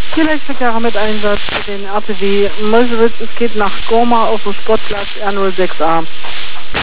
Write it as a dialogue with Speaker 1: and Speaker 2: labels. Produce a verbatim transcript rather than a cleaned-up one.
Speaker 1: Vier Leichtverkehrer mit Einsatz für den R T W Meuselwitz. Es geht nach Goma auf dem Sportplatz R null sechs A.